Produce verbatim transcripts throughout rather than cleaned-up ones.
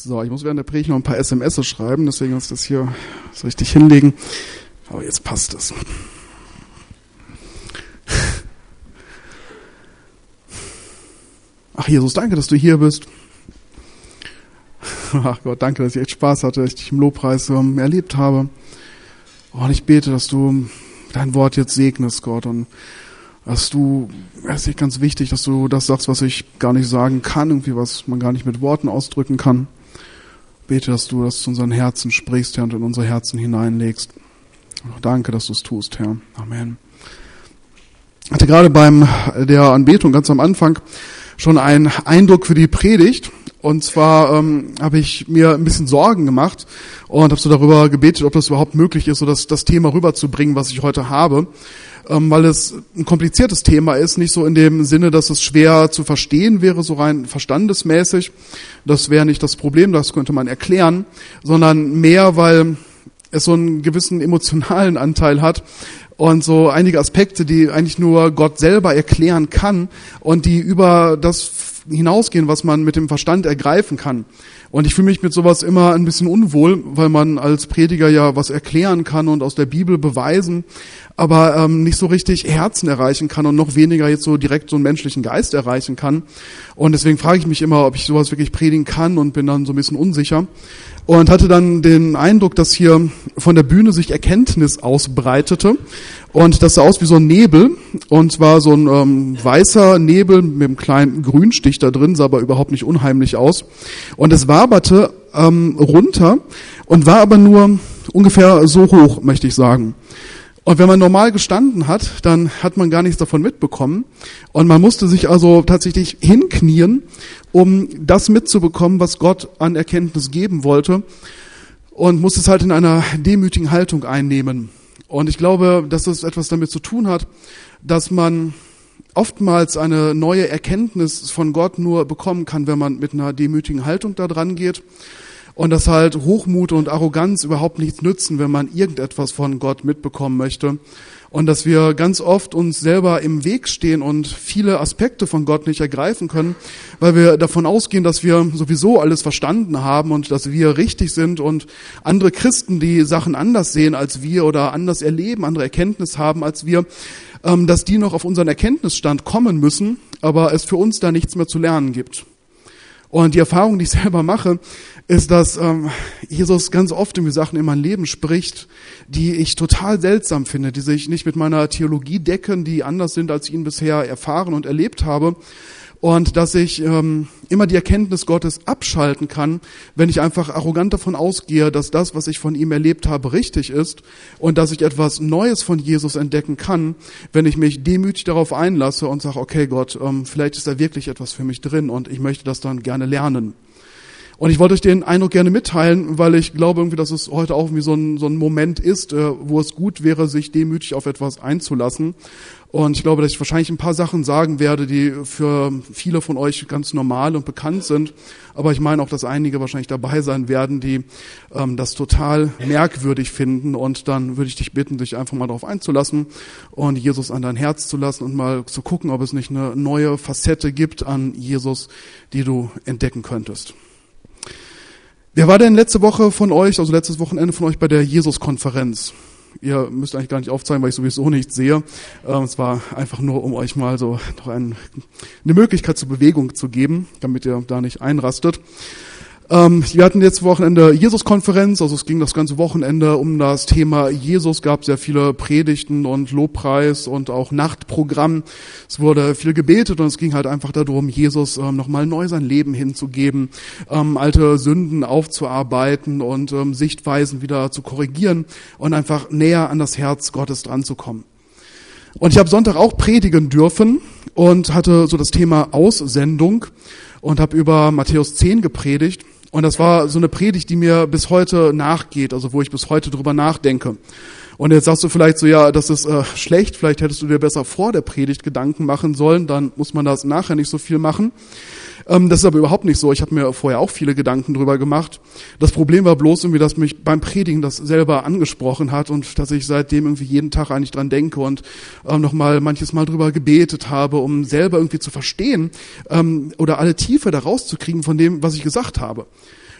So, ich muss während der Predigt noch ein paar S M S schreiben, deswegen muss ich das hier so richtig hinlegen. Aber jetzt passt es. Ach Jesus, danke, dass du hier bist. Ach Gott, danke, dass ich echt Spaß hatte, dass ich dich im Lobpreis ähm, erlebt habe. Und ich bete, dass du dein Wort jetzt segnest, Gott, und dass du, es ist echt ganz wichtig, dass du das sagst, was ich gar nicht sagen kann, irgendwie was man gar nicht mit Worten ausdrücken kann. Bete, dass du das zu unseren Herzen sprichst, Herr, und in unsere Herzen hineinlegst. Danke, dass du es tust, Herr. Amen. Ich hatte gerade beim der Anbetung ganz am Anfang schon einen Eindruck für die Predigt. Und zwar ähm, habe ich mir ein bisschen Sorgen gemacht und habe so darüber gebetet, ob das überhaupt möglich ist, so das, das Thema rüberzubringen, was ich heute habe. Ähm, weil es ein kompliziertes Thema ist, nicht so in dem Sinne, dass es schwer zu verstehen wäre, so rein verstandesmäßig. Das wäre nicht das Problem, das könnte man erklären, sondern mehr, weil es so einen gewissen emotionalen Anteil hat und so einige Aspekte, die eigentlich nur Gott selber erklären kann und die über das hinausgehen, was man mit dem Verstand ergreifen kann. Und ich fühle mich mit sowas immer ein bisschen unwohl, weil man als Prediger ja was erklären kann und aus der Bibel beweisen, aber ähm, nicht so richtig Herzen erreichen kann und noch weniger jetzt so direkt so einen menschlichen Geist erreichen kann. Und deswegen frage ich mich immer, ob ich sowas wirklich predigen kann und bin dann so ein bisschen unsicher. Und hatte dann den Eindruck, dass hier von der Bühne sich Erkenntnis ausbreitete. Und das sah aus wie so ein Nebel. Und zwar so ein ähm, weißer Nebel mit einem kleinen Grünstich da drin, sah aber überhaupt nicht unheimlich aus. Und es waberte ähm, runter und war aber nur ungefähr so hoch, möchte ich sagen. Und wenn man normal gestanden hat, dann hat man gar nichts davon mitbekommen. Und man musste sich also tatsächlich hinknien, um das mitzubekommen, was Gott an Erkenntnis geben wollte. Und musste es halt in einer demütigen Haltung einnehmen. Und ich glaube, dass das etwas damit zu tun hat, dass man oftmals eine neue Erkenntnis von Gott nur bekommen kann, wenn man mit einer demütigen Haltung da dran geht. Und dass halt Hochmut und Arroganz überhaupt nichts nützen, wenn man irgendetwas von Gott mitbekommen möchte. Und dass wir ganz oft uns selber im Weg stehen und viele Aspekte von Gott nicht ergreifen können, weil wir davon ausgehen, dass wir sowieso alles verstanden haben und dass wir richtig sind und andere Christen, die Sachen anders sehen als wir oder anders erleben, andere Erkenntnis haben als wir, dass die noch auf unseren Erkenntnisstand kommen müssen, aber es für uns da nichts mehr zu lernen gibt. Und die Erfahrung, die ich selber mache, ist, dass ähm, Jesus ganz oft irgendwie Sachen in mein Leben spricht, die ich total seltsam finde, die sich nicht mit meiner Theologie decken, die anders sind, als ich ihn bisher erfahren und erlebt habe. Und dass ich ähm, immer die Erkenntnis Gottes abschalten kann, wenn ich einfach arrogant davon ausgehe, dass das, was ich von ihm erlebt habe, richtig ist und dass ich etwas Neues von Jesus entdecken kann, wenn ich mich demütig darauf einlasse und sage, okay Gott, ähm, vielleicht ist da wirklich etwas für mich drin und ich möchte das dann gerne lernen. Und ich wollte euch den Eindruck gerne mitteilen, weil ich glaube irgendwie, dass es heute auch irgendwie so ein, so ein Moment ist, äh, wo es gut wäre, sich demütig auf etwas einzulassen. Und ich glaube, dass ich wahrscheinlich ein paar Sachen sagen werde, die für viele von euch ganz normal und bekannt sind. Aber ich meine auch, dass einige wahrscheinlich dabei sein werden, die ähm, das total merkwürdig finden. Und dann würde ich dich bitten, dich einfach mal darauf einzulassen und Jesus an dein Herz zu lassen und mal zu gucken, ob es nicht eine neue Facette gibt an Jesus, die du entdecken könntest. Wer war denn letzte Woche von euch, also letztes Wochenende von euch bei der Jesus-Konferenz? Ihr müsst eigentlich gar nicht aufzeigen, weil ich sowieso nichts sehe. Ähm, es war einfach nur, um euch mal so noch ein, eine Möglichkeit zur Bewegung zu geben, damit ihr da nicht einrastet. Ähm, wir hatten jetzt Wochenende Jesus-Konferenz, also es ging das ganze Wochenende um das Thema Jesus, gab sehr viele Predigten und Lobpreis und auch Nachtprogramm. Es wurde viel gebetet und es ging halt einfach darum, Jesus ähm, nochmal neu sein Leben hinzugeben, ähm, alte Sünden aufzuarbeiten und ähm, Sichtweisen wieder zu korrigieren und einfach näher an das Herz Gottes dran zu kommen. Und ich habe Sonntag auch predigen dürfen und hatte so das Thema Aussendung und habe über Matthäus zehn gepredigt. Und das war so eine Predigt, die mir bis heute nachgeht, also wo ich bis heute drüber nachdenke. Und jetzt sagst du vielleicht so, ja, das ist äh, schlecht, vielleicht hättest du dir besser vor der Predigt Gedanken machen sollen, dann muss man das nachher nicht so viel machen. Ähm, das ist aber überhaupt nicht so. Ich habe mir vorher auch viele Gedanken drüber gemacht. Das Problem war bloß irgendwie, dass mich beim Predigen das selber angesprochen hat und dass ich seitdem irgendwie jeden Tag eigentlich dran denke und ähm, nochmal manches Mal drüber gebetet habe, um selber irgendwie zu verstehen ähm, oder alle Tiefe da rauszukriegen von dem, was ich gesagt habe.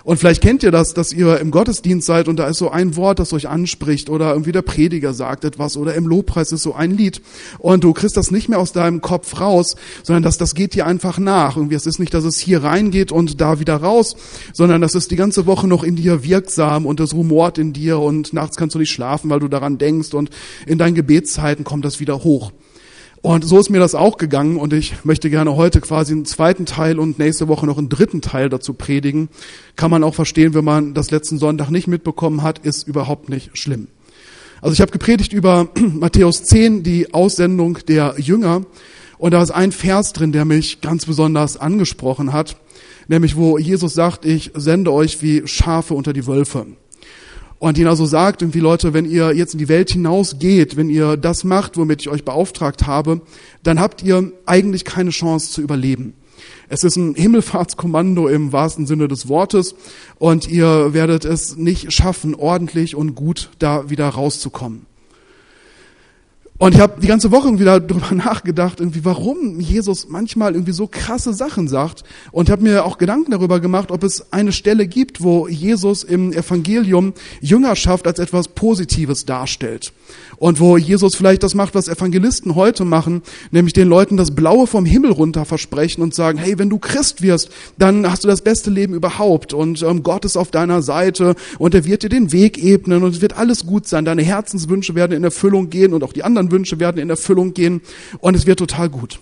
Und vielleicht kennt ihr das, dass ihr im Gottesdienst seid und da ist so ein Wort, das euch anspricht oder irgendwie der Prediger sagt etwas oder im Lobpreis ist so ein Lied und du kriegst das nicht mehr aus deinem Kopf raus, sondern das, das geht dir einfach nach. Irgendwie es ist nicht, dass es hier reingeht und da wieder raus, sondern das ist die ganze Woche noch in dir wirksam und das rumort in dir und nachts kannst du nicht schlafen, weil du daran denkst und in deinen Gebetszeiten kommt das wieder hoch. Und so ist mir das auch gegangen und ich möchte gerne heute quasi einen zweiten Teil und nächste Woche noch einen dritten Teil dazu predigen. Kann man auch verstehen, wenn man das letzten Sonntag nicht mitbekommen hat, ist überhaupt nicht schlimm. Also ich habe gepredigt über Matthäus zehn, die Aussendung der Jünger und da ist ein Vers drin, der mich ganz besonders angesprochen hat, nämlich wo Jesus sagt, ich sende euch wie Schafe unter die Wölfe. Und ihn also sagt, irgendwie Leute, wenn ihr jetzt in die Welt hinausgeht, wenn ihr das macht, womit ich euch beauftragt habe, dann habt ihr eigentlich keine Chance zu überleben. Es ist ein Himmelfahrtskommando im wahrsten Sinne des Wortes und ihr werdet es nicht schaffen, ordentlich und gut da wieder rauszukommen. Und ich habe die ganze Woche irgendwie darüber nachgedacht, irgendwie warum Jesus manchmal irgendwie so krasse Sachen sagt und habe mir auch Gedanken darüber gemacht, ob es eine Stelle gibt, wo Jesus im Evangelium Jüngerschaft als etwas Positives darstellt und wo Jesus vielleicht das macht, was Evangelisten heute machen, nämlich den Leuten das Blaue vom Himmel runter versprechen und sagen, hey, wenn du Christ wirst, dann hast du das beste Leben überhaupt und ähm, Gott ist auf deiner Seite und er wird dir den Weg ebnen und es wird alles gut sein, deine Herzenswünsche werden in Erfüllung gehen und auch die anderen Wünsche werden in Erfüllung gehen und es wird total gut.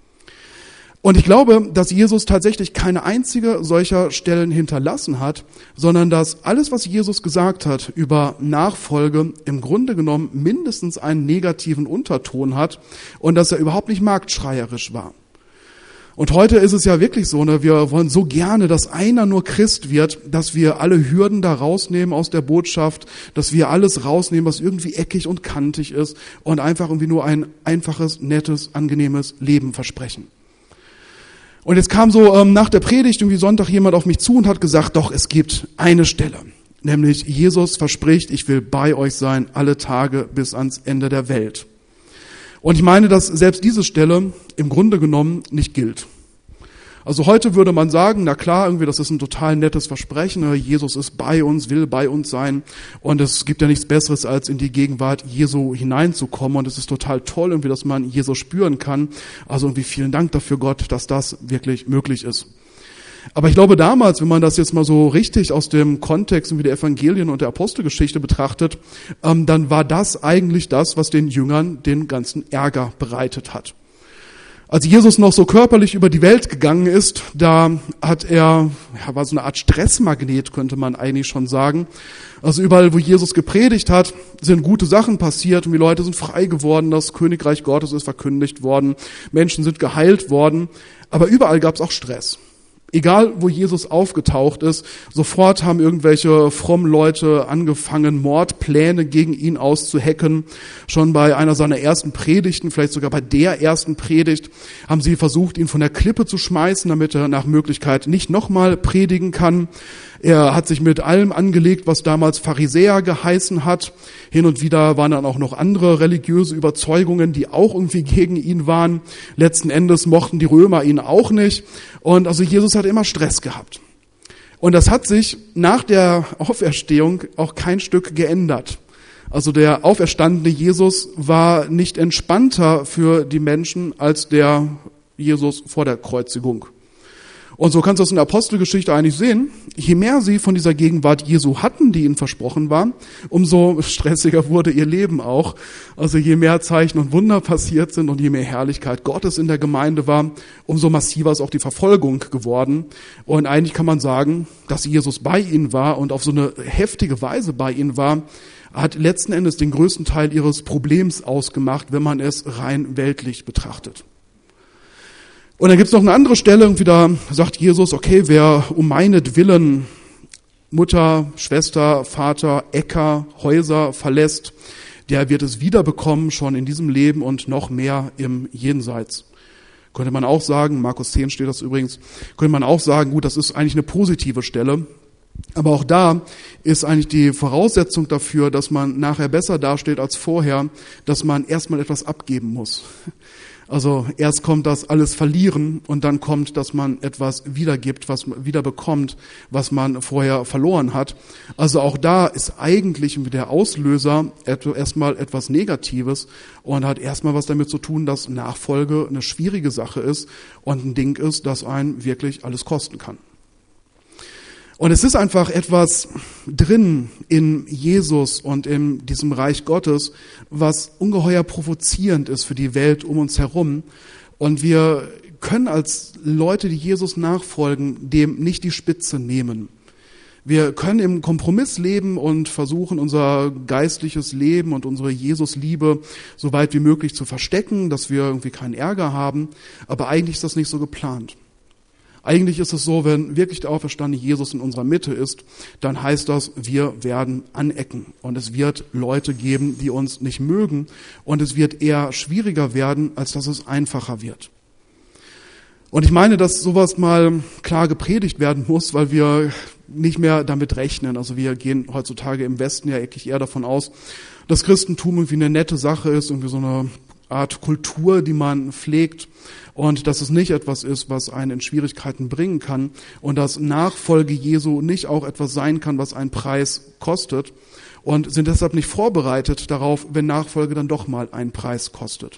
Und ich glaube, dass Jesus tatsächlich keine einzige solcher Stellen hinterlassen hat, sondern dass alles, was Jesus gesagt hat über Nachfolge, im Grunde genommen mindestens einen negativen Unterton hat und dass er überhaupt nicht marktschreierisch war. Und heute ist es ja wirklich so, ne, wir wollen so gerne, dass einer nur Christ wird, dass wir alle Hürden da rausnehmen aus der Botschaft, dass wir alles rausnehmen, was irgendwie eckig und kantig ist und einfach irgendwie nur ein einfaches, nettes, angenehmes Leben versprechen. Und jetzt kam so ähm, nach der Predigt irgendwie Sonntag jemand auf mich zu und hat gesagt, doch, es gibt eine Stelle, nämlich Jesus verspricht, ich will bei euch sein alle Tage bis ans Ende der Welt. Und ich meine, dass selbst diese Stelle im Grunde genommen nicht gilt. Also heute würde man sagen, na klar, irgendwie das ist ein total nettes Versprechen. Jesus ist bei uns, will bei uns sein und es gibt ja nichts Besseres, als in die Gegenwart Jesu hineinzukommen und es ist total toll, irgendwie, dass man Jesus spüren kann. Also irgendwie vielen Dank dafür, Gott, dass das wirklich möglich ist. Aber ich glaube damals, wenn man das jetzt mal so richtig aus dem Kontext wie der Evangelien und der Apostelgeschichte betrachtet, ähm, dann war das eigentlich das, was den Jüngern den ganzen Ärger bereitet hat. Als Jesus noch so körperlich über die Welt gegangen ist, da hat er, ja, war so eine Art Stressmagnet, könnte man eigentlich schon sagen. Also überall, wo Jesus gepredigt hat, sind gute Sachen passiert und die Leute sind frei geworden, das Königreich Gottes ist verkündigt worden, Menschen sind geheilt worden, aber überall gab es auch Stress. Egal, wo Jesus aufgetaucht ist, sofort haben irgendwelche frommen Leute angefangen, Mordpläne gegen ihn auszuhecken. Schon bei einer seiner ersten Predigten, vielleicht sogar bei der ersten Predigt, haben sie versucht, ihn von der Klippe zu schmeißen, damit er nach Möglichkeit nicht nochmal predigen kann. Er hat sich mit allem angelegt, was damals Pharisäer geheißen hat. Hin und wieder waren dann auch noch andere religiöse Überzeugungen, die auch irgendwie gegen ihn waren. Letzten Endes mochten die Römer ihn auch nicht. Und also Jesus hat immer Stress gehabt. Und das hat sich nach der Auferstehung auch kein Stück geändert. Also der auferstandene Jesus war nicht entspannter für die Menschen als der Jesus vor der Kreuzigung. Und so kannst du das in der Apostelgeschichte eigentlich sehen. Je mehr sie von dieser Gegenwart Jesu hatten, die ihnen versprochen war, umso stressiger wurde ihr Leben auch. Also je mehr Zeichen und Wunder passiert sind und je mehr Herrlichkeit Gottes in der Gemeinde war, umso massiver ist auch die Verfolgung geworden. Und eigentlich kann man sagen, dass Jesus bei ihnen war und auf so eine heftige Weise bei ihnen war, hat letzten Endes den größten Teil ihres Problems ausgemacht, wenn man es rein weltlich betrachtet. Und dann gibt es noch eine andere Stelle, irgendwie da sagt Jesus, okay, wer um meinetwillen Mutter, Schwester, Vater, Äcker, Häuser verlässt, der wird es wiederbekommen, schon in diesem Leben und noch mehr im Jenseits. Könnte man auch sagen, Markus zehn steht das übrigens, könnte man auch sagen, gut, das ist eigentlich eine positive Stelle. Aber auch da ist eigentlich die Voraussetzung dafür, dass man nachher besser dasteht als vorher, dass man erstmal etwas abgeben muss. Also erst kommt das alles verlieren und dann kommt, dass man etwas wiedergibt, was man wieder bekommt, was man vorher verloren hat. Also auch da ist eigentlich der Auslöser erstmal etwas Negatives und hat erstmal was damit zu tun, dass Nachfolge eine schwierige Sache ist und ein Ding ist, das einen wirklich alles kosten kann. Und es ist einfach etwas drin in Jesus und in diesem Reich Gottes, was ungeheuer provozierend ist für die Welt um uns herum. Und wir können als Leute, die Jesus nachfolgen, dem nicht die Spitze nehmen. Wir können im Kompromiss leben und versuchen, unser geistliches Leben und unsere Jesus-Liebe so weit wie möglich zu verstecken, dass wir irgendwie keinen Ärger haben. Aber eigentlich ist das nicht so geplant. Eigentlich ist es so, wenn wirklich der auferstandene Jesus in unserer Mitte ist, dann heißt das, wir werden anecken. Und es wird Leute geben, die uns nicht mögen. Und es wird eher schwieriger werden, als dass es einfacher wird. Und ich meine, dass sowas mal klar gepredigt werden muss, weil wir nicht mehr damit rechnen. Also wir gehen heutzutage im Westen ja eigentlich eher davon aus, dass Christentum irgendwie eine nette Sache ist, irgendwie so eine Art Kultur, die man pflegt und dass es nicht etwas ist, was einen in Schwierigkeiten bringen kann und dass Nachfolge Jesu nicht auch etwas sein kann, was einen Preis kostet und sind deshalb nicht vorbereitet darauf, wenn Nachfolge dann doch mal einen Preis kostet.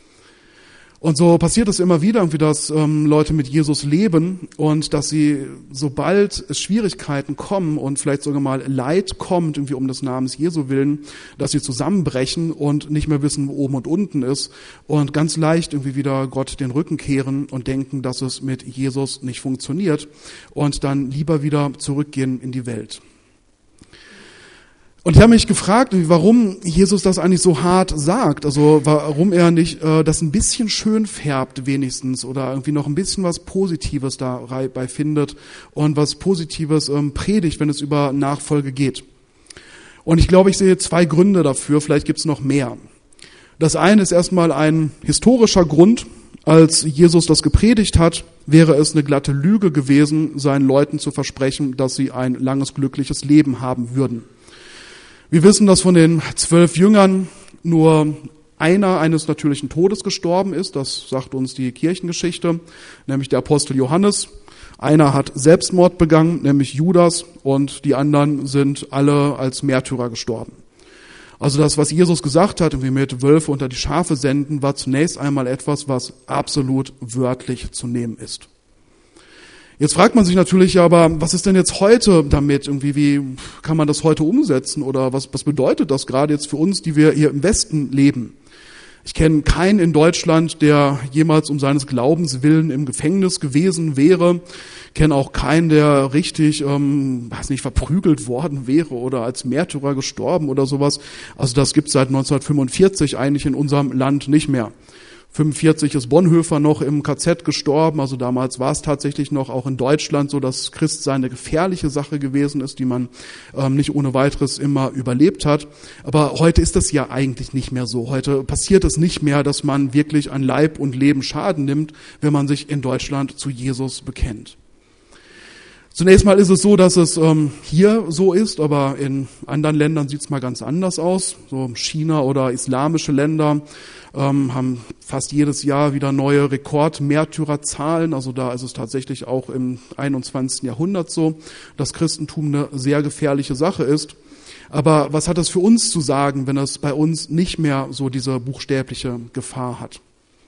Und so passiert es immer wieder, irgendwie, dass ähm, Leute mit Jesus leben und dass sie, sobald es Schwierigkeiten kommen und vielleicht sogar mal Leid kommt, irgendwie um des Namens Jesu willen, dass sie zusammenbrechen und nicht mehr wissen, wo oben und unten ist und ganz leicht irgendwie wieder Gott den Rücken kehren und denken, dass es mit Jesus nicht funktioniert und dann lieber wieder zurückgehen in die Welt. Und ich habe mich gefragt, warum Jesus das eigentlich so hart sagt, also warum er nicht äh, das ein bisschen schön färbt wenigstens oder irgendwie noch ein bisschen was Positives dabei findet und was Positives ähm, predigt, wenn es über Nachfolge geht. Und ich glaube, ich sehe zwei Gründe dafür, vielleicht gibt es noch mehr. Das eine ist erstmal ein historischer Grund. Als Jesus das gepredigt hat, wäre es eine glatte Lüge gewesen, seinen Leuten zu versprechen, dass sie ein langes, glückliches Leben haben würden. Wir wissen, dass von den zwölf Jüngern nur einer eines natürlichen Todes gestorben ist. Das sagt uns die Kirchengeschichte, nämlich der Apostel Johannes. Einer hat Selbstmord begangen, nämlich Judas, und die anderen sind alle als Märtyrer gestorben. Also das, was Jesus gesagt hat, wie mit Wölfe unter die Schafe senden, war zunächst einmal etwas, was absolut wörtlich zu nehmen ist. Jetzt fragt man sich natürlich aber, was ist denn jetzt heute damit? Irgendwie, wie kann man das heute umsetzen? Oder was, was bedeutet das gerade jetzt für uns, die wir hier im Westen leben? Ich kenne keinen in Deutschland, der jemals um seines Glaubens willen im Gefängnis gewesen wäre. Ich kenne auch keinen, der richtig, ähm, weiß nicht, verprügelt worden wäre oder als Märtyrer gestorben oder sowas. Also das gibt es seit neunzehnhundertfünfundvierzig eigentlich in unserem Land nicht mehr. fünfundvierzig ist Bonhoeffer noch im K Z gestorben, also damals war es tatsächlich noch auch in Deutschland so, dass Christsein eine gefährliche Sache gewesen ist, die man ähm, nicht ohne weiteres immer überlebt hat. Aber heute ist das ja eigentlich nicht mehr so. Heute passiert es nicht mehr, dass man wirklich an Leib und Leben Schaden nimmt, wenn man sich in Deutschland zu Jesus bekennt. Zunächst mal ist es so, dass es ähm, hier so ist, aber in anderen Ländern sieht es mal ganz anders aus. So China oder islamische Länder ähm, haben fast jedes Jahr wieder neue Rekordmärtyrerzahlen. Also da ist es tatsächlich auch im einundzwanzigsten Jahrhundert so, dass Christentum eine sehr gefährliche Sache ist. Aber was hat das für uns zu sagen, wenn es bei uns nicht mehr so diese buchstäbliche Gefahr hat?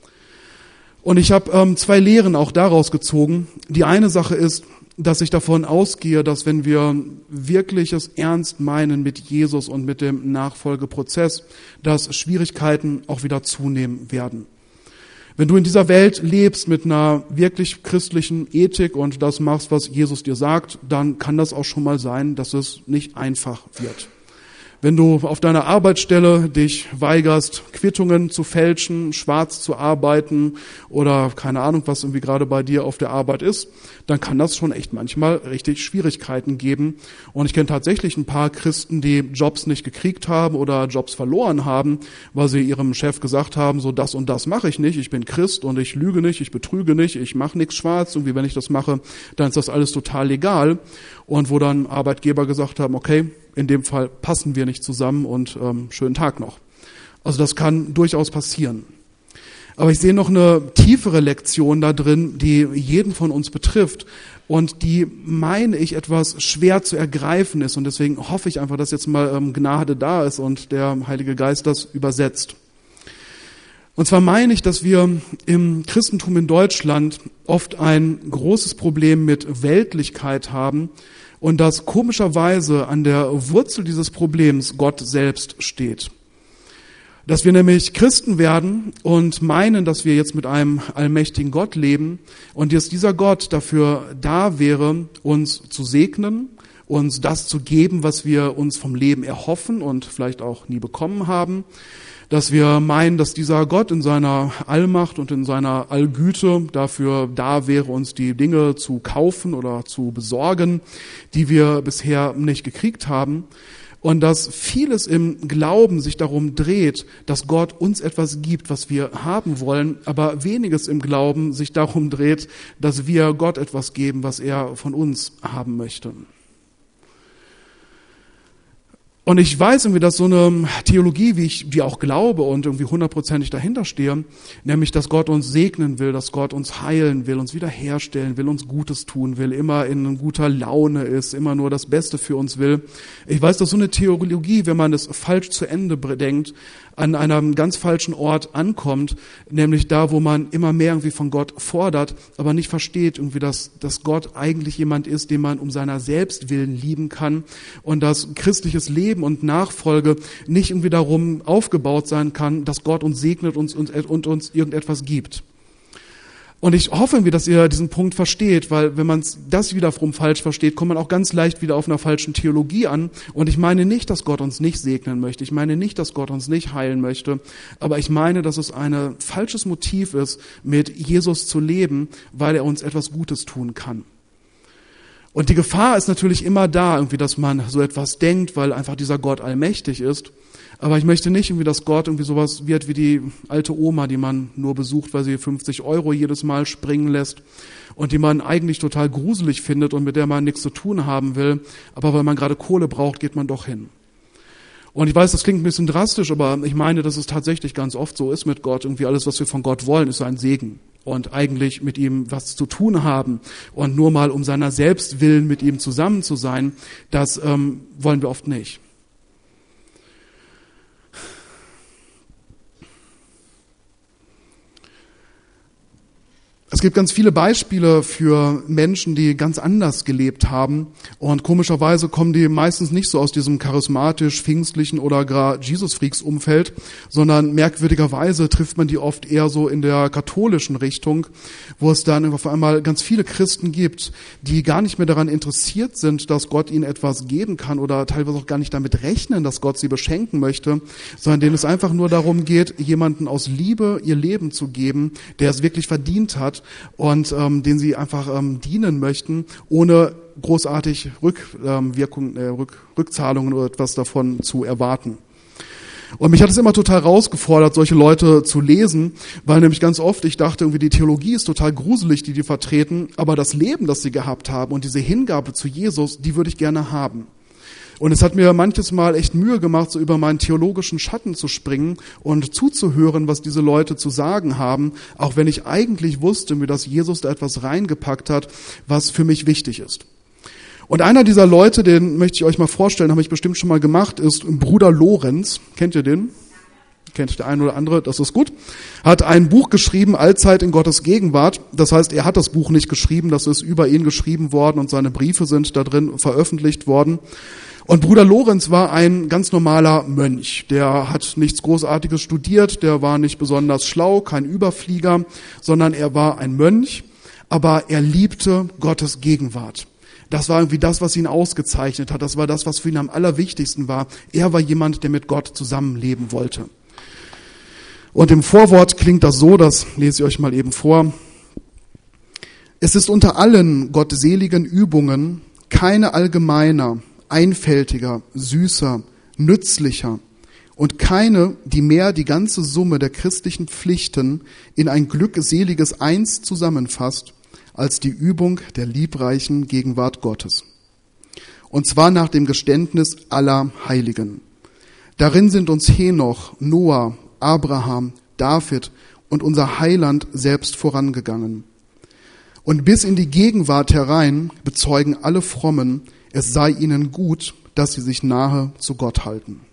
Und ich habe ähm, zwei Lehren auch daraus gezogen. Die eine Sache ist, dass ich davon ausgehe, dass wenn wir wirklich es ernst meinen mit Jesus und mit dem Nachfolgeprozess, dass Schwierigkeiten auch wieder zunehmen werden. Wenn du in dieser Welt lebst mit einer wirklich christlichen Ethik und das machst, was Jesus dir sagt, dann kann das auch schon mal sein, dass es nicht einfach wird. Wenn du auf deiner Arbeitsstelle dich weigerst, Quittungen zu fälschen, schwarz zu arbeiten oder keine Ahnung, was irgendwie gerade bei dir auf der Arbeit ist, dann kann das schon echt manchmal richtig Schwierigkeiten geben. Und ich kenne tatsächlich ein paar Christen, die Jobs nicht gekriegt haben oder Jobs verloren haben, weil sie ihrem Chef gesagt haben, so das und das mache ich nicht, ich bin Christ und ich lüge nicht, ich betrüge nicht, ich mache nichts schwarz. Irgendwie, wenn ich das mache, dann ist das alles total legal. Und wo dann Arbeitgeber gesagt haben, okay, in dem Fall passen wir nicht zusammen und ähm, schönen Tag noch. Also das kann durchaus passieren. Aber ich sehe noch eine tiefere Lektion da drin, die jeden von uns betrifft und die, meine ich, etwas schwer zu ergreifen ist. Und deswegen hoffe ich einfach, dass jetzt mal ähm, Gnade da ist und der Heilige Geist das übersetzt. Und zwar meine ich, dass wir im Christentum in Deutschland oft ein großes Problem mit Weltlichkeit haben und dass komischerweise an der Wurzel dieses Problems Gott selbst steht. Dass wir nämlich Christen werden und meinen, dass wir jetzt mit einem allmächtigen Gott leben und dass dieser Gott dafür da wäre, uns zu segnen, uns das zu geben, was wir uns vom Leben erhoffen und vielleicht auch nie bekommen haben. Dass wir meinen, dass dieser Gott in seiner Allmacht und in seiner Allgüte dafür da wäre, uns die Dinge zu kaufen oder zu besorgen, die wir bisher nicht gekriegt haben. Und dass vieles im Glauben sich darum dreht, dass Gott uns etwas gibt, was wir haben wollen, aber weniges im Glauben sich darum dreht, dass wir Gott etwas geben, was er von uns haben möchte. Und ich weiß irgendwie, dass so eine Theologie, wie ich die auch glaube und irgendwie hundertprozentig dahinter stehe, nämlich, dass Gott uns segnen will, dass Gott uns heilen will, uns wiederherstellen will, uns Gutes tun will, immer in guter Laune ist, immer nur das Beste für uns will. Ich weiß, dass so eine Theologie, wenn man es falsch zu Ende denkt, an einem ganz falschen Ort ankommt, nämlich da, wo man immer mehr irgendwie von Gott fordert, aber nicht versteht irgendwie, dass, dass Gott eigentlich jemand ist, den man um seiner selbst willen lieben kann und dass christliches Leben und Nachfolge nicht irgendwie darum aufgebaut sein kann, dass Gott uns segnet und, und, und uns irgendetwas gibt. Und ich hoffe irgendwie, dass ihr diesen Punkt versteht, weil wenn man das wiederum falsch versteht, kommt man auch ganz leicht wieder auf einer falschen Theologie an. Und ich meine nicht, dass Gott uns nicht segnen möchte. Ich meine nicht, dass Gott uns nicht heilen möchte. Aber ich meine, dass es ein falsches Motiv ist, mit Jesus zu leben, weil er uns etwas Gutes tun kann. Und die Gefahr ist natürlich immer da, irgendwie, dass man so etwas denkt, weil einfach dieser Gott allmächtig ist. Aber ich möchte nicht irgendwie, dass Gott irgendwie sowas wird wie die alte Oma, die man nur besucht, weil sie fünfzig Euro jedes Mal springen lässt und die man eigentlich total gruselig findet und mit der man nichts zu tun haben will. Aber weil man gerade Kohle braucht, geht man doch hin. Und ich weiß, das klingt ein bisschen drastisch, aber ich meine, dass es tatsächlich ganz oft so ist mit Gott. Irgendwie alles, was wir von Gott wollen, ist ein Segen. Und eigentlich mit ihm was zu tun haben und nur mal um seiner selbst willen mit ihm zusammen zu sein, das ähm, wollen wir oft nicht. Es gibt ganz viele Beispiele für Menschen, die ganz anders gelebt haben und komischerweise kommen die meistens nicht so aus diesem charismatisch, pfingstlichen oder gar Jesus-Freaks-Umfeld, sondern merkwürdigerweise trifft man die oft eher so in der katholischen Richtung, wo es dann auf einmal ganz viele Christen gibt, die gar nicht mehr daran interessiert sind, dass Gott ihnen etwas geben kann oder teilweise auch gar nicht damit rechnen, dass Gott sie beschenken möchte, sondern denen es einfach nur darum geht, jemanden aus Liebe ihr Leben zu geben, der es wirklich verdient hat, und ähm, den sie einfach ähm, dienen möchten, ohne großartig Rückwirkung, äh, Rück, Rückzahlungen oder etwas davon zu erwarten. Und mich hat es immer total rausgefordert, solche Leute zu lesen, weil nämlich ganz oft ich dachte, irgendwie die Theologie ist total gruselig, die die vertreten, aber das Leben, das sie gehabt haben und diese Hingabe zu Jesus, die würde ich gerne haben. Und es hat mir manches Mal echt Mühe gemacht, so über meinen theologischen Schatten zu springen und zuzuhören, was diese Leute zu sagen haben, auch wenn ich eigentlich wusste, wie dass Jesus da etwas reingepackt hat, was für mich wichtig ist. Und einer dieser Leute, den möchte ich euch mal vorstellen, habe ich bestimmt schon mal gemacht, ist Bruder Lorenz. Kennt ihr den? Kennt der eine oder andere, das ist gut. Hat ein Buch geschrieben, Allzeit in Gottes Gegenwart. Das heißt, er hat das Buch nicht geschrieben, das ist über ihn geschrieben worden und seine Briefe sind da drin veröffentlicht worden. Und Bruder Lorenz war ein ganz normaler Mönch. Der hat nichts Großartiges studiert, der war nicht besonders schlau, kein Überflieger, sondern er war ein Mönch, aber er liebte Gottes Gegenwart. Das war irgendwie das, was ihn ausgezeichnet hat. Das war das, was für ihn am allerwichtigsten war. Er war jemand, der mit Gott zusammenleben wollte. Und im Vorwort klingt das so, das lese ich euch mal eben vor. Es ist unter allen gottseligen Übungen keine allgemeiner, einfältiger, süßer, nützlicher und keine, die mehr die ganze Summe der christlichen Pflichten in ein glückseliges Eins zusammenfasst, als die Übung der liebreichen Gegenwart Gottes. Und zwar nach dem Geständnis aller Heiligen. Darin sind uns Henoch, Noah, Abraham, David und unser Heiland selbst vorangegangen. Und bis in die Gegenwart herein bezeugen alle Frommen, es sei ihnen gut, dass sie sich nahe zu Gott halten.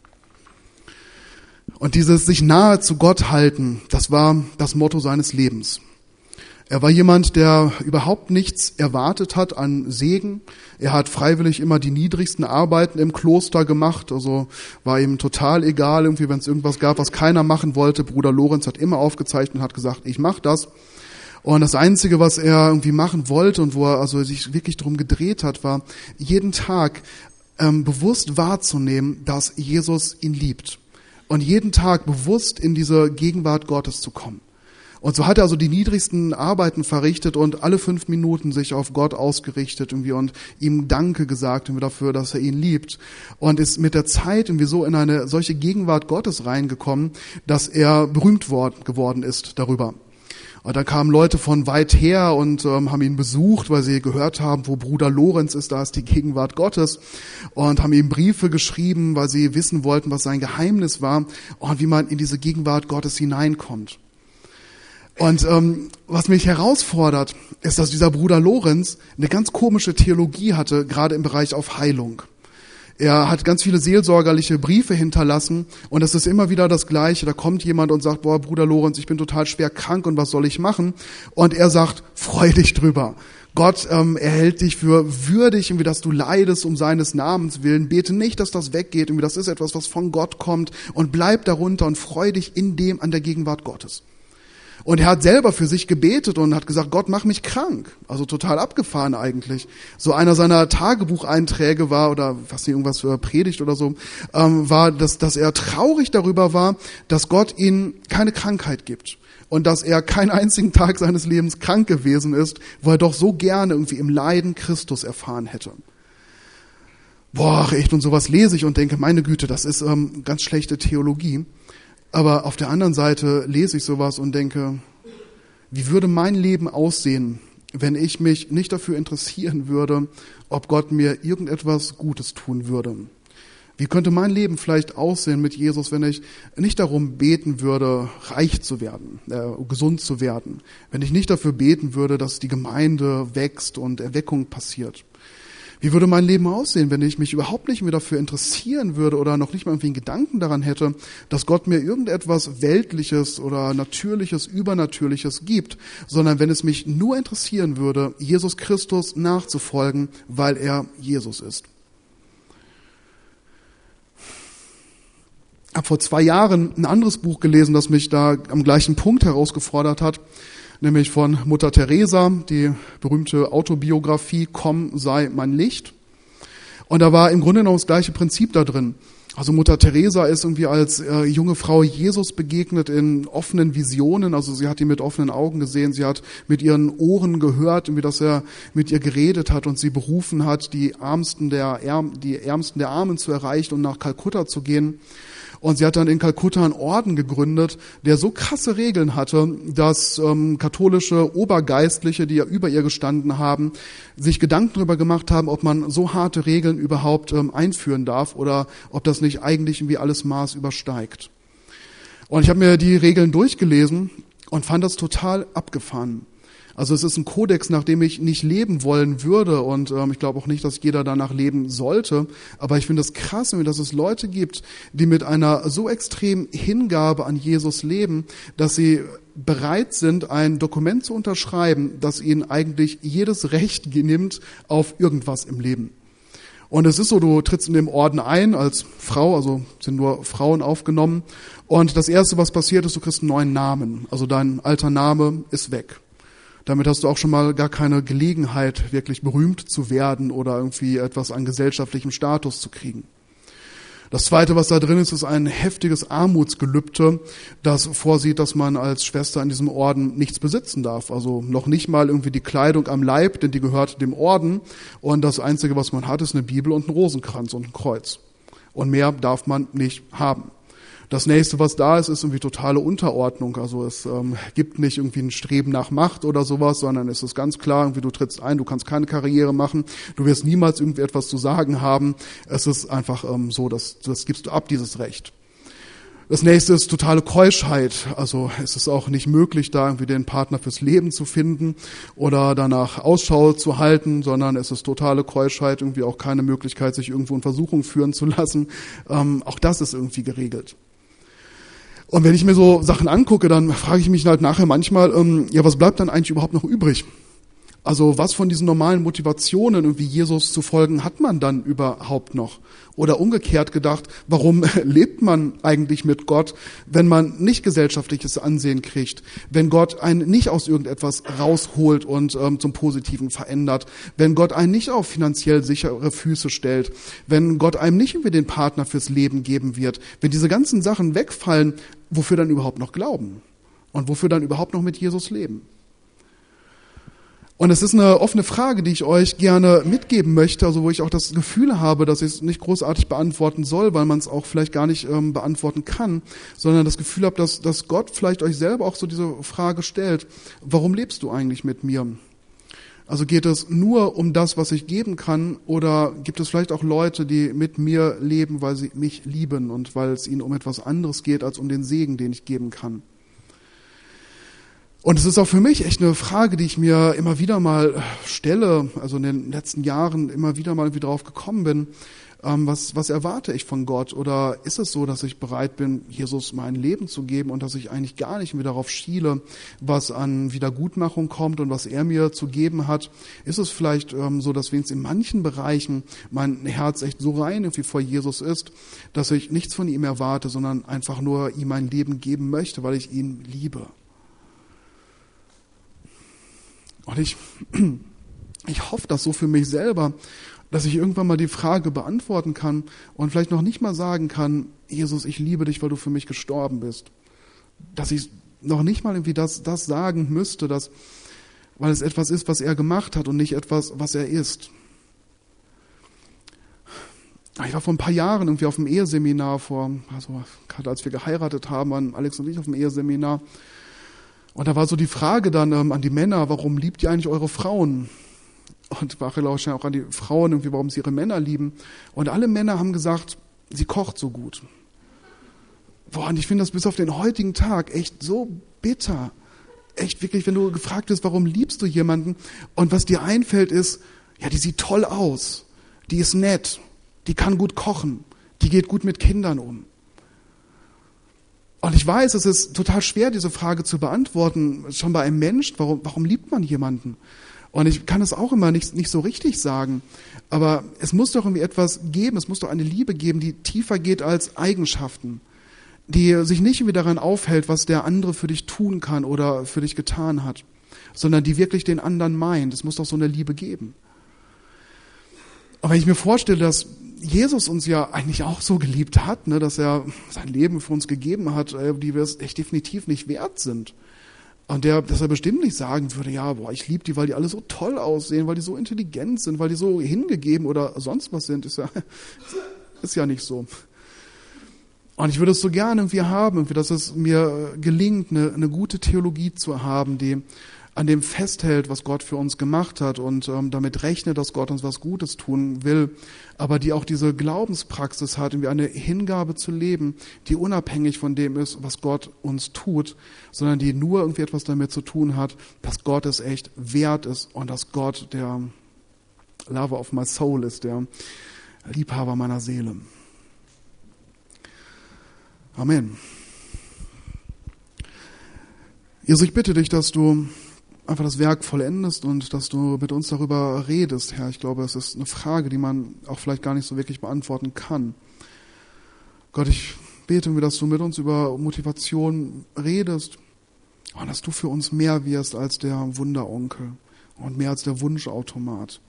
Und dieses sich nahe zu Gott halten, das war das Motto seines Lebens. Er war jemand, der überhaupt nichts erwartet hat an Segen. Er hat freiwillig immer die niedrigsten Arbeiten im Kloster gemacht. Also war ihm total egal, irgendwie, wenn es irgendwas gab, was keiner machen wollte. Bruder Lorenz hat immer aufgezeichnet und hat gesagt, ich mache das. Und das Einzige, was er irgendwie machen wollte und wo er also sich wirklich drum gedreht hat, war jeden Tag ähm, bewusst wahrzunehmen, dass Jesus ihn liebt. Und jeden Tag bewusst in diese Gegenwart Gottes zu kommen. Und so hat er also die niedrigsten Arbeiten verrichtet und alle fünf Minuten sich auf Gott ausgerichtet irgendwie und ihm Danke gesagt irgendwie dafür, dass er ihn liebt. Und ist mit der Zeit irgendwie so in eine solche Gegenwart Gottes reingekommen, dass er berühmt worden, geworden ist darüber. Und dann kamen Leute von weit her und ähm, haben ihn besucht, weil sie gehört haben, wo Bruder Lorenz ist, da ist die Gegenwart Gottes. Und haben ihm Briefe geschrieben, weil sie wissen wollten, was sein Geheimnis war und wie man in diese Gegenwart Gottes hineinkommt. Und ähm, was mich herausfordert, ist, dass dieser Bruder Lorenz eine ganz komische Theologie hatte, gerade im Bereich auf Heilung. Er hat ganz viele seelsorgerliche Briefe hinterlassen und es ist immer wieder das Gleiche. Da kommt jemand und sagt, boah, Bruder Lorenz, ich bin total schwer krank und was soll ich machen? Und er sagt, freu dich drüber. Gott ähm, erhält dich für würdig, irgendwie, dass du leidest um seines Namens willen. Bete nicht, dass das weggeht. Irgendwie, das ist etwas, was von Gott kommt und bleib darunter und freu dich in dem an der Gegenwart Gottes. Und er hat selber für sich gebetet und hat gesagt, Gott, mach mich krank. Also total abgefahren eigentlich. So einer seiner Tagebucheinträge war, oder was nicht, irgendwas für Predigt oder so, ähm, war, dass, dass er traurig darüber war, dass Gott ihm keine Krankheit gibt. Und dass er keinen einzigen Tag seines Lebens krank gewesen ist, wo er doch so gerne irgendwie im Leiden Christus erfahren hätte. Boah, echt, und sowas lese ich und denke, meine Güte, das ist ähm, ganz schlechte Theologie. Aber auf der anderen Seite lese ich sowas und denke, wie würde mein Leben aussehen, wenn ich mich nicht dafür interessieren würde, ob Gott mir irgendetwas Gutes tun würde? Wie könnte mein Leben vielleicht aussehen mit Jesus, wenn ich nicht darum beten würde, reich zu werden, äh, gesund zu werden? Wenn ich nicht dafür beten würde, dass die Gemeinde wächst und Erweckung passiert? Wie würde mein Leben aussehen, wenn ich mich überhaupt nicht mehr dafür interessieren würde oder noch nicht mal irgendwie einen Gedanken daran hätte, dass Gott mir irgendetwas Weltliches oder Natürliches, Übernatürliches gibt, sondern wenn es mich nur interessieren würde, Jesus Christus nachzufolgen, weil er Jesus ist? Ich habe vor zwei Jahren ein anderes Buch gelesen, das mich da am gleichen Punkt herausgefordert hat, nämlich von Mutter Teresa, die berühmte Autobiografie Komm, sei mein Licht. Und da war im Grunde genommen das gleiche Prinzip da drin. Also Mutter Teresa ist irgendwie als äh, junge Frau Jesus begegnet in offenen Visionen. Also sie hat ihn mit offenen Augen gesehen. Sie hat mit ihren Ohren gehört, irgendwie, dass er mit ihr geredet hat und sie berufen hat, die Ärmsten der, Ärm, die Ärmsten der Armen zu erreichen und nach Kalkutta zu gehen. Und sie hat dann in Kalkutta einen Orden gegründet, der so krasse Regeln hatte, dass ähm, katholische Obergeistliche, die ja über ihr gestanden haben, sich Gedanken darüber gemacht haben, ob man so harte Regeln überhaupt ähm, einführen darf oder ob das nicht eigentlich irgendwie alles Maß übersteigt. Und ich habe mir die Regeln durchgelesen und fand das total abgefahren. Also es ist ein Kodex, nach dem ich nicht leben wollen würde und ähm, ich glaube auch nicht, dass jeder danach leben sollte. Aber ich finde es krass, dass es Leute gibt, die mit einer so extremen Hingabe an Jesus leben, dass sie bereit sind, ein Dokument zu unterschreiben, das ihnen eigentlich jedes Recht nimmt auf irgendwas im Leben. Und es ist so, du trittst in dem Orden ein als Frau, also sind nur Frauen aufgenommen. Und das Erste, was passiert ist, du kriegst einen neuen Namen. Also dein alter Name ist weg. Damit hast du auch schon mal gar keine Gelegenheit, wirklich berühmt zu werden oder irgendwie etwas an gesellschaftlichem Status zu kriegen. Das Zweite, was da drin ist, ist ein heftiges Armutsgelübde, das vorsieht, dass man als Schwester in diesem Orden nichts besitzen darf. Also noch nicht mal irgendwie die Kleidung am Leib, denn die gehört dem Orden. Und das Einzige, was man hat, ist eine Bibel und ein Rosenkranz und ein Kreuz. Und mehr darf man nicht haben. Das Nächste, was da ist, ist irgendwie totale Unterordnung. Also es ähm, gibt nicht irgendwie ein Streben nach Macht oder sowas, sondern es ist ganz klar, irgendwie du trittst ein, du kannst keine Karriere machen, du wirst niemals irgendwie etwas zu sagen haben. Es ist einfach ähm, so, dass das gibst du ab, dieses Recht. Das nächste ist totale Keuschheit. Also es ist auch nicht möglich, da irgendwie den Partner fürs Leben zu finden oder danach Ausschau zu halten, sondern es ist totale Keuschheit, irgendwie auch keine Möglichkeit, sich irgendwo in Versuchung führen zu lassen. Ähm, auch das ist irgendwie geregelt. Und wenn ich mir so Sachen angucke, dann frage ich mich halt nachher manchmal, ähm, ja, was bleibt dann eigentlich überhaupt noch übrig? Also was von diesen normalen Motivationen, irgendwie Jesus zu folgen, hat man dann überhaupt noch? Oder umgekehrt gedacht, warum lebt man eigentlich mit Gott, wenn man nicht gesellschaftliches Ansehen kriegt, wenn Gott einen nicht aus irgendetwas rausholt und ähm, zum Positiven verändert, wenn Gott einen nicht auf finanziell sichere Füße stellt, wenn Gott einem nicht irgendwie den Partner fürs Leben geben wird, wenn diese ganzen Sachen wegfallen, wofür dann überhaupt noch glauben? Und wofür dann überhaupt noch mit Jesus leben? Und es ist eine offene Frage, die ich euch gerne mitgeben möchte, also wo ich auch das Gefühl habe, dass ich es nicht großartig beantworten soll, weil man es auch vielleicht gar nicht ähm, beantworten kann, sondern das Gefühl habe, dass, dass Gott vielleicht euch selber auch so diese Frage stellt, warum lebst du eigentlich mit mir? Also geht es nur um das, was ich geben kann, oder gibt es vielleicht auch Leute, die mit mir leben, weil sie mich lieben und weil es ihnen um etwas anderes geht, als um den Segen, den ich geben kann? Und es ist auch für mich echt eine Frage, die ich mir immer wieder mal stelle, also in den letzten Jahren immer wieder mal wieder drauf gekommen bin, ähm, was, was erwarte ich von Gott? Oder ist es so, dass ich bereit bin, Jesus mein Leben zu geben und dass ich eigentlich gar nicht mehr darauf schiele, was an Wiedergutmachung kommt und was er mir zu geben hat? Ist es vielleicht ähm, so, dass wenigstens in manchen Bereichen mein Herz echt so rein irgendwie vor Jesus ist, dass ich nichts von ihm erwarte, sondern einfach nur ihm mein Leben geben möchte, weil ich ihn liebe? Und ich, ich hoffe das so für mich selber, dass ich irgendwann mal die Frage beantworten kann und vielleicht noch nicht mal sagen kann, Jesus, ich liebe dich, weil du für mich gestorben bist. Dass ich noch nicht mal irgendwie das, das sagen müsste, dass, weil es etwas ist, was er gemacht hat und nicht etwas, was er ist. Ich war vor ein paar Jahren irgendwie auf dem Eheseminar, vor, also gerade als wir geheiratet haben, waren Alex und ich auf dem Eheseminar. Und da war so die Frage dann ähm, an die Männer, warum liebt ihr eigentlich eure Frauen? Und war wahrscheinlich auch an die Frauen, irgendwie, warum sie ihre Männer lieben. Und alle Männer haben gesagt, sie kocht so gut. Boah, und ich finde das bis auf den heutigen Tag echt so bitter. Echt wirklich, wenn du gefragt wirst, warum liebst du jemanden? Und was dir einfällt ist, ja, die sieht toll aus. Die ist nett. Die kann gut kochen. Die geht gut mit Kindern um. Und ich weiß, es ist total schwer, diese Frage zu beantworten, schon bei einem Menschen, warum, warum liebt man jemanden? Und ich kann es auch immer nicht, nicht so richtig sagen, aber es muss doch irgendwie etwas geben, es muss doch eine Liebe geben, die tiefer geht als Eigenschaften, die sich nicht irgendwie daran aufhält, was der andere für dich tun kann oder für dich getan hat, sondern die wirklich den anderen meint. Es muss doch so eine Liebe geben. Und wenn ich mir vorstelle, dass Jesus uns ja eigentlich auch so geliebt hat, ne, dass er sein Leben für uns gegeben hat, äh, die wir es echt definitiv nicht wert sind. Und der, dass er bestimmt nicht sagen würde, ja, boah, ich liebe die, weil die alle so toll aussehen, weil die so intelligent sind, weil die so hingegeben oder sonst was sind, ist ja, ist ja nicht so. Und ich würde es so gerne irgendwie haben, irgendwie, dass es mir gelingt, eine, eine gute Theologie zu haben, die an dem festhält, was Gott für uns gemacht hat und ähm, damit rechnet, dass Gott uns was Gutes tun will, aber die auch diese Glaubenspraxis hat, irgendwie eine Hingabe zu leben, die unabhängig von dem ist, was Gott uns tut, sondern die nur irgendwie etwas damit zu tun hat, dass Gott es echt wert ist und dass Gott der Lover of my soul ist, der Liebhaber meiner Seele. Amen. Jesus, ich bitte dich, dass du einfach das Werk vollendest und dass du mit uns darüber redest, Herr. Ich glaube, es ist eine Frage, die man auch vielleicht gar nicht so wirklich beantworten kann. Gott, ich bete mir, dass du mit uns über Motivation redest und dass du für uns mehr wirst als der Wunderonkel und mehr als der Wunschautomat.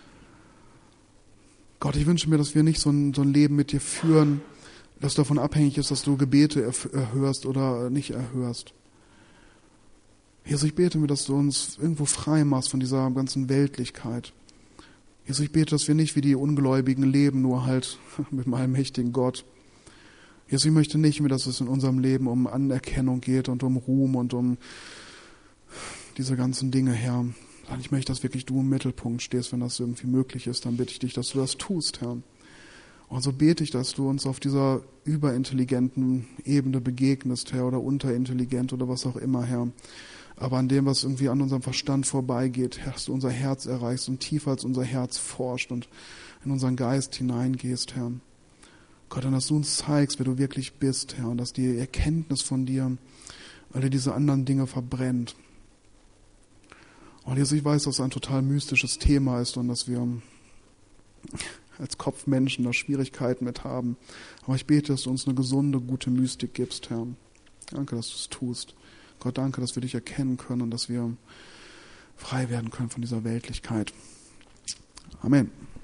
Gott, ich wünsche mir, dass wir nicht so ein, so ein Leben mit dir führen, das davon abhängig ist, dass du Gebete erhörst oder nicht erhörst. Jesus, ich bete mir, dass du uns irgendwo frei machst von dieser ganzen Weltlichkeit. Jesus, ich bete, dass wir nicht wie die Ungläubigen leben, nur halt mit meinem mächtigen Gott. Jesus, ich möchte nicht mehr, dass es in unserem Leben um Anerkennung geht und um Ruhm und um diese ganzen Dinge, Herr. Ich möchte, dass wirklich du im Mittelpunkt stehst, wenn das irgendwie möglich ist. Dann bitte ich dich, dass du das tust, Herr. Und so bete ich, dass du uns auf dieser überintelligenten Ebene begegnest, Herr, oder unterintelligent oder was auch immer, Herr. Aber an dem, was irgendwie an unserem Verstand vorbeigeht, Herr, dass du unser Herz erreichst und tiefer als unser Herz forscht und in unseren Geist hineingehst, Herr. Gott, und dass du uns zeigst, wer du wirklich bist, Herr, und dass die Erkenntnis von dir alle diese anderen Dinge verbrennt. Und Jesus, ich weiß, dass es ein total mystisches Thema ist und dass wir als Kopfmenschen da Schwierigkeiten mit haben. Aber ich bete, dass du uns eine gesunde, gute Mystik gibst, Herr. Danke, dass du es tust. Gott, danke, dass wir dich erkennen können und dass wir frei werden können von dieser Weltlichkeit. Amen.